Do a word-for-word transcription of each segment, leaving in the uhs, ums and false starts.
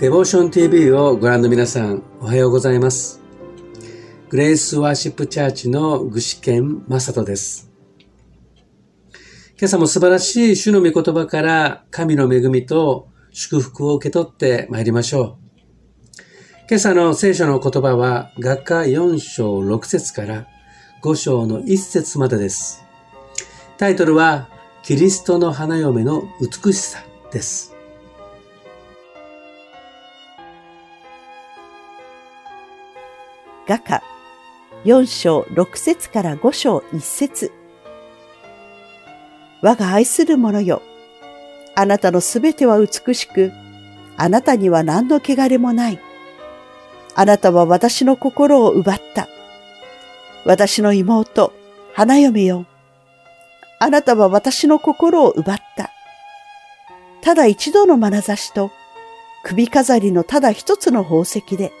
デボーション ティーブイ をご覧の皆さん、おはようございます。グレイスワーシップチャーチの具志堅正人です。今朝も素晴らしい主の御言葉から神の恵みと祝福を受け取ってまいりましょう。今朝の聖書の言葉は雅歌よん章ろく節からご章のいち節までです。タイトルはキリストの花嫁の美しさです。 雅歌よん章ろく節からご章いち節。我が愛する者よ、あなたのすべては美しく、あなたには何の汚れもない。あなたは私の心を奪った。私の妹、花嫁よ。あなたは私の心を奪った。ただ一度の眼差しと、首飾りのただ一つの宝石で。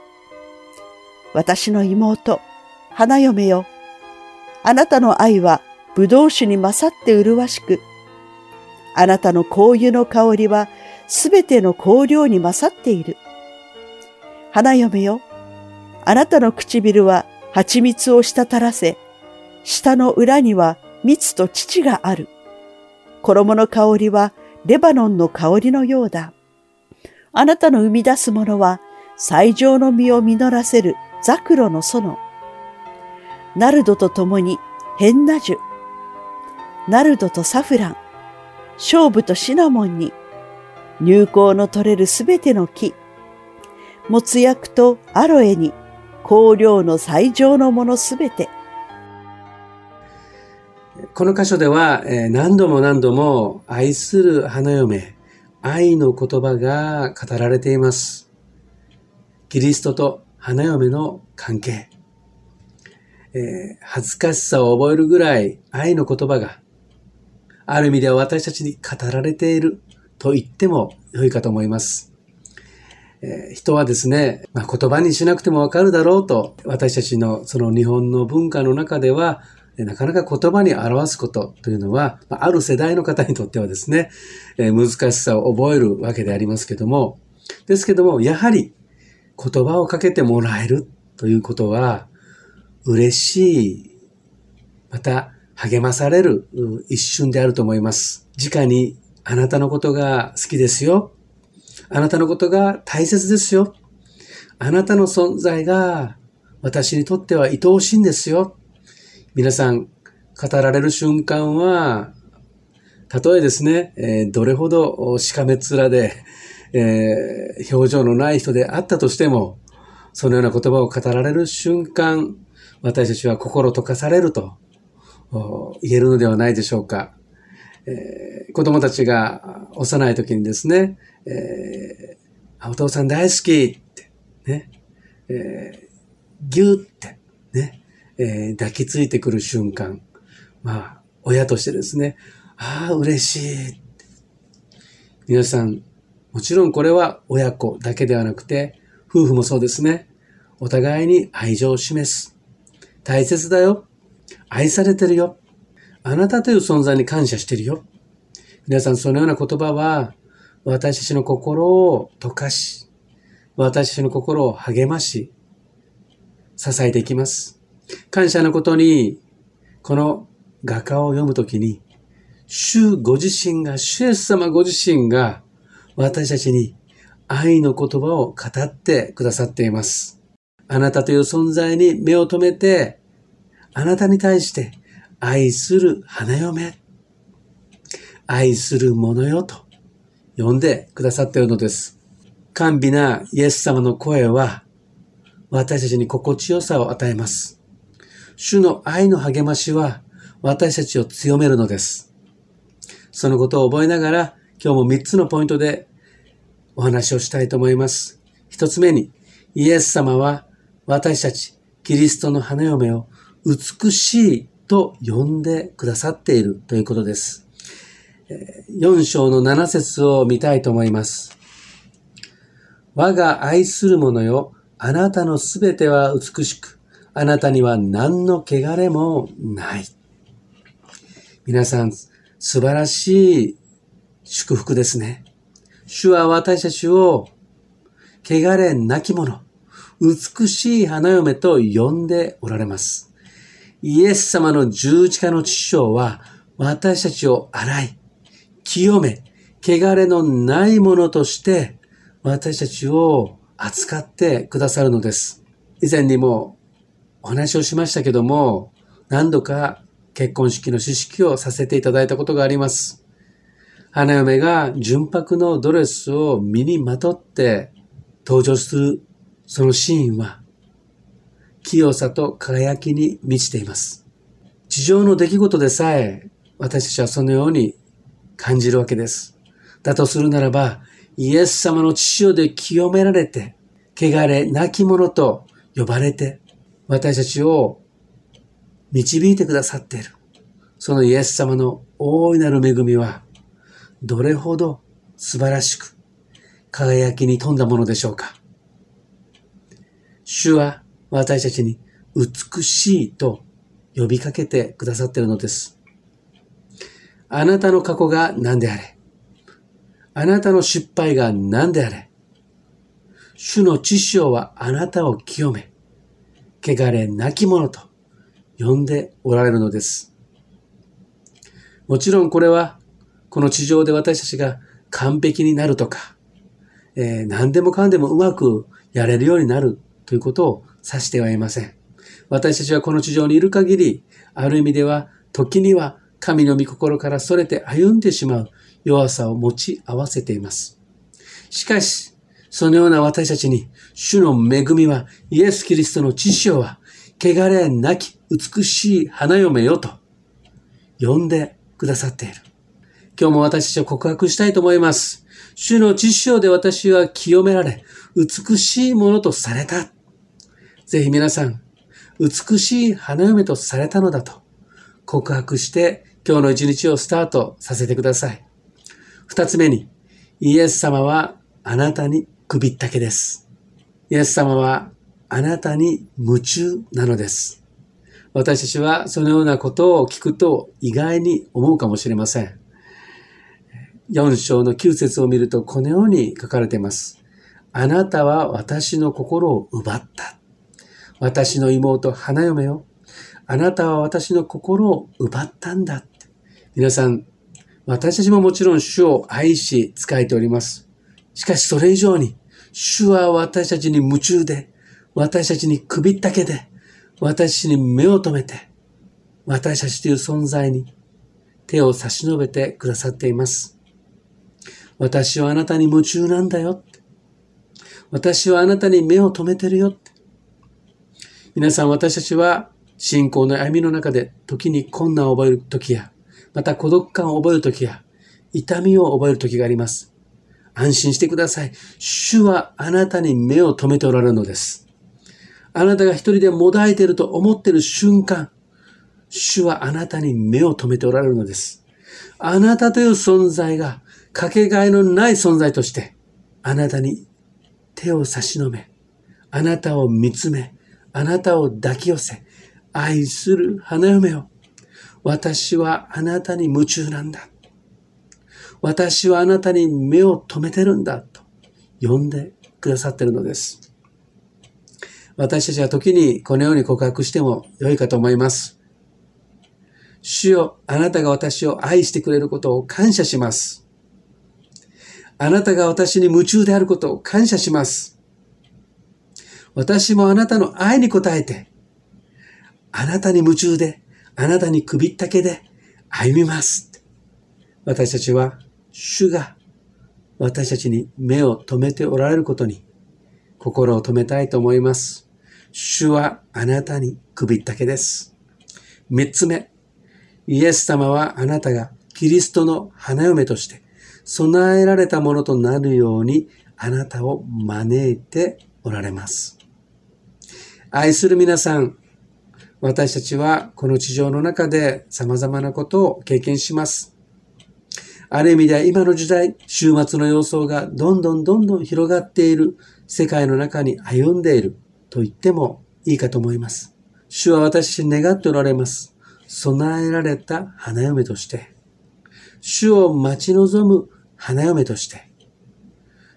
私の妹、花嫁よ。あなたの愛は葡萄酒に勝って麗しく、あなたの香油の香りはすべての香料に勝っている。花嫁よ。あなたの唇は蜂蜜を滴らせ、舌の裏には蜜と乳がある。衣の香りはレバノンの香りのようだ。あなたの生み出すものは最上の実を実らせるザクロの園。ナルドと共にヘンナ樹。ナルドとサフラン、ショウブとシナモンに、乳香の取れるすべての木。もつ薬とアロエに、香料の最上のものすべて。 この箇所では何度も何度も愛する花嫁、愛の言葉が語られています。キリストと花嫁の関係、えー、恥ずかしさを覚えるぐらい愛の言葉がある意味では私たちに語られていると言っても良いかと思います。えー、人はですね、まあ、言葉にしなくてもわかるだろうと私たちのその日本の文化の中ではなかなか言葉に表すことというのはある世代の方にとってはですね、えー、難しさを覚えるわけでありますけども、ですけどもやはり言葉をかけてもらえるということは嬉しい、また励まされる一瞬であると思います。直にあなたのことが好きですよ。あなたのことが大切ですよ。あなたの存在が私にとっては愛おしいんですよ。皆さん語られる瞬間は、たとえですね、えー、どれほどしかめ面でえー、表情のない人であったとしても、そのような言葉を語られる瞬間、私たちは心溶かされると言えるのではないでしょうか。えー、子供たちが幼い時にですね、えー、お父さん大好きって、ね、えー、ギューって、ね、えー、抱きついてくる瞬間、まあ、親としてですね、ああ、嬉しいって。皆さん、もちろんこれは親子だけではなくて、夫婦もそうですね。お互いに愛情を示す。大切だよ。愛されてるよ。あなたという存在に感謝してるよ。皆さんそのような言葉は、私たちの心を溶かし、私たちの心を励まし、支えていきます。感謝のことに、この雅歌を読むときに、主ご自身が、主イエス様ご自身が、私たちに愛の言葉を語ってくださっています。あなたという存在に目を留めて、あなたに対して愛する花嫁、愛する者よと呼んでくださっているのです。甘美なイエス様の声は私たちに心地よさを与えます。主の愛の励ましは私たちを強めるのです。そのことを覚えながら今日もみっつのポイントでお話をしたいと思います。一つ目に、イエス様は私たちキリストの花嫁を美しいと呼んでくださっているということです。よん章のなな節を見たいと思います。我が愛する者よ、あなたのすべては美しく、あなたには何の汚れもない。皆さん、素晴らしい祝福ですね。主は私たちを汚れなき者、美しい花嫁と呼んでおられます。イエス様の十字架の血潮は私たちを洗い、清め、汚れのないものとして私たちを扱ってくださるのです。以前にもお話をしましたけども、何度か結婚式の式式をさせていただいたことがあります。花嫁が純白のドレスを身にまとって登場するそのシーンは清さと輝きに満ちています。地上の出来事でさえ私たちはそのように感じるわけです。だとするならば、イエス様の血潮で清められて、汚れなき者と呼ばれて、私たちを導いてくださっている。そのイエス様の大いなる恵みは、どれほど素晴らしく、輝きに富んだものでしょうか。主は私たちに美しいと呼びかけてくださっているのです。あなたの過去が何であれ、あなたの失敗が何であれ、主の血潮はあなたを清め、汚れなき者と呼んでおられるのです。もちろんこれは、この地上で私たちが完璧になるとか、えー、何でもかんでもうまくやれるようになるということを指してはいません。私たちはこの地上にいる限り、ある意味では時には神の御心からそれて歩んでしまう弱さを持ち合わせています。しかし、そのような私たちに主の恵みは、イエス・キリストの血潮は、汚れなき美しい花嫁よと呼んでくださっている。今日も私たちは告白したいと思います。主の血潮で私は清められ、美しいものとされた。ぜひ皆さん、美しい花嫁とされたのだと告白して今日の一日をスタートさせてください。二つ目に、イエス様はあなたに首ったけです。イエス様はあなたに夢中なのです。私たちはそのようなことを聞くと意外に思うかもしれません。よん章のきゅう節を見るとこのように書かれています。あなたは私の心を奪った。私の妹花嫁よ。あなたは私の心を奪ったんだ。皆さん、私たちももちろん主を愛し仕えております。しかしそれ以上に、主は私たちに夢中で、私たちに首ったけで、私たちに目を留めて、私たちという存在に手を差し伸べてくださっています。私はあなたに夢中なんだよ。私はあなたに目を留めてるよ。皆さん、私たちは信仰の歩みの中で時に困難を覚える時や、また孤独感を覚える時や、痛みを覚える時があります。安心してください。主はあなたに目を留めておられるのです。あなたが一人でもだえていると思っている瞬間、主はあなたに目を留めておられるのです。あなたという存在がかけがえのない存在として、あなたに手を差し伸べ、あなたを見つめ、あなたを抱き寄せ、愛する花嫁よ。私はあなたに夢中なんだ。私はあなたに目を留めてるんだと呼んでくださっているのです。私たちは時にこのように告白しても良いかと思います。主よ、あなたが私を愛してくれることを感謝します。あなたが私に夢中であることを感謝します。私もあなたの愛に応えて、あなたに夢中で、あなたに首ったけで歩みます。私たちは、主が私たちに目を留めておられることに心を留めたいと思います。主はあなたに首ったけです。三つ目、イエス様はあなたがキリストの花嫁として備えられたものとなるようにあなたを招いておられます。愛する皆さん、私たちはこの地上の中で様々なことを経験します。ある意味では今の時代、終末の様相がどんどんどんどん広がっている世界の中に歩んでいると言ってもいいかと思います。主は私に願っておられます。備えられた花嫁として、主を待ち望む花嫁として、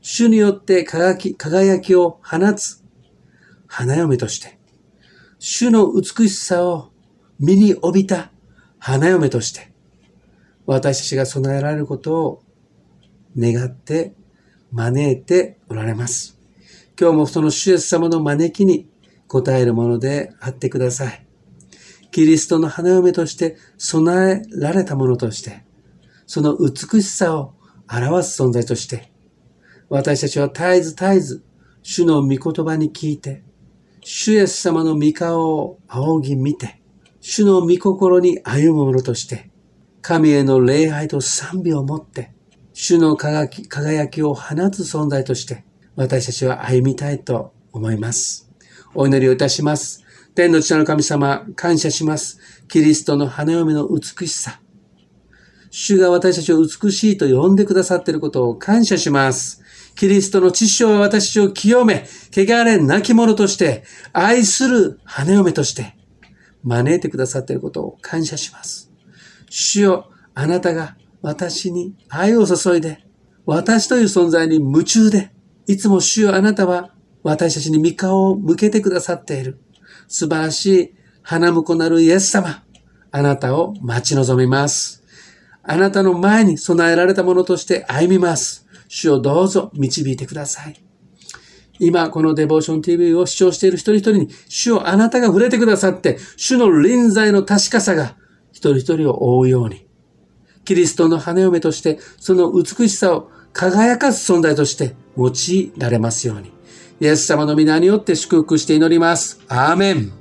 主によって輝き、輝きを放つ花嫁として、主の美しさを身に帯びた花嫁として、私たちが備えられることを願って招いておられます。今日もその主イエス様の招きに応えるものであってください。キリストの花嫁として備えられたものとして、その美しさを表す存在として、私たちは絶えず絶えず主の御言葉に聞いて、主イエス様の御顔を仰ぎ見て、主の御心に歩むものとして、神への礼拝と賛美を持って、主の輝き、輝きを放つ存在として、私たちは歩みたいと思います。お祈りをいたします。天の父なる神様、感謝します。キリストの花嫁の美しさ。主が私たちを美しいと呼んでくださっていることを感謝します。キリストの父は私たちを清め、汚れなき者として、愛する花嫁として、招いてくださっていることを感謝します。主よ、あなたが私に愛を注いで、私という存在に夢中で、いつも主よ、あなたは私たちに御顔を向けてくださっている。素晴らしい花婿なるイエス様、あなたを待ち望みます。あなたの前に備えられたものとして歩みます。主をどうぞ導いてください。今このデボーション ティーブイ を視聴している一人一人に、主をあなたが触れてくださって、主の臨在の確かさが一人一人を覆うように、キリストの花嫁としてその美しさを輝かす存在として用いられますように、イエス様の皆によって祝福して祈ります。アーメン。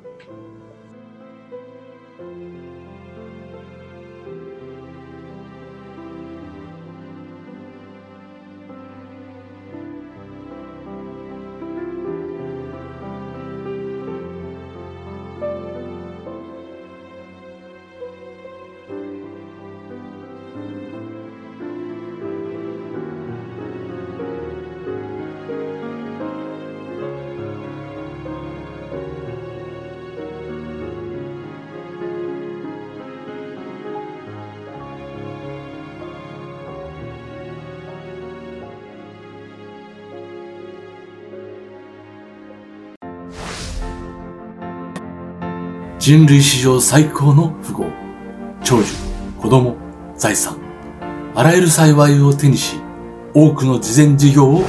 人類史上最高の富豪、長寿、子供、財産、あらゆる幸いを手にし、多くの慈善事業を行った。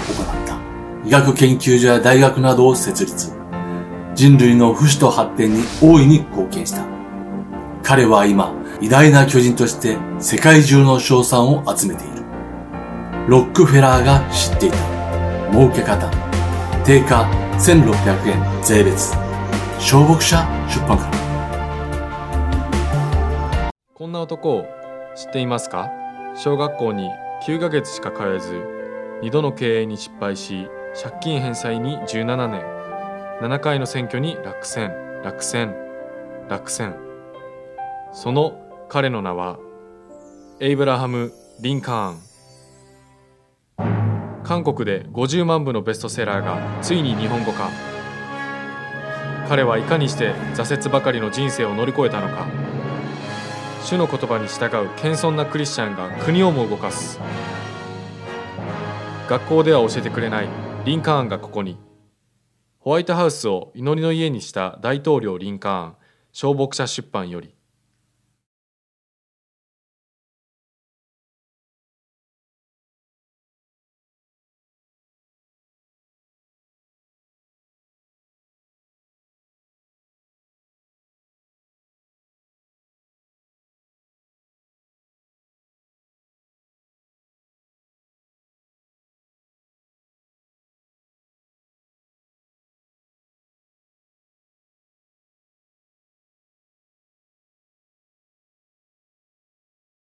医学研究所や大学などを設立。人類の不死と発展に大いに貢献した。彼は今、偉大な巨人として世界中の称賛を集めている。ロックフェラーが知っていた。儲け方。定価せんろっぴゃくえん税別。小牧者出版から。 こんな男を知っていますか？小学校にきゅうかげつしか通えず、にどの経営に失敗し、借金返済にじゅうななねん、ななかいの選挙に落選、落選、落選。その彼の名は、エイブラハム・リンカーン。韓国でごじゅうまんぶのベストセラーがついに日本語化。彼はいかにして挫折ばかりの人生を乗り越えたのか。主の言葉に従う謙遜なクリスチャンが国をも動かす。学校では教えてくれないリンカーンがここに。ホワイトハウスを祈りの家にした大統領リンカーン、小牧者出版より。